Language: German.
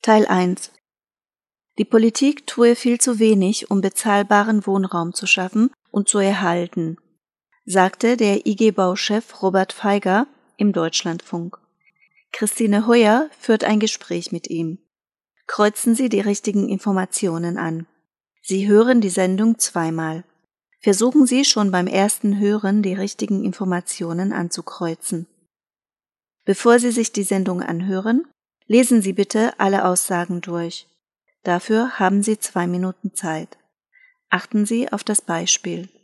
Teil 1. Die Politik tue viel zu wenig, um bezahlbaren Wohnraum zu schaffen und zu erhalten, sagte der IG-Bauchef Robert Feiger im Deutschlandfunk. Christine Heuer führt ein Gespräch mit ihm. Kreuzen Sie die richtigen Informationen an. Sie hören die Sendung zweimal. Versuchen Sie schon beim ersten Hören die richtigen Informationen anzukreuzen. Bevor Sie sich die Sendung anhören, lesen Sie bitte alle Aussagen durch. Dafür haben Sie 2 Minuten Zeit. Achten Sie auf das Beispiel.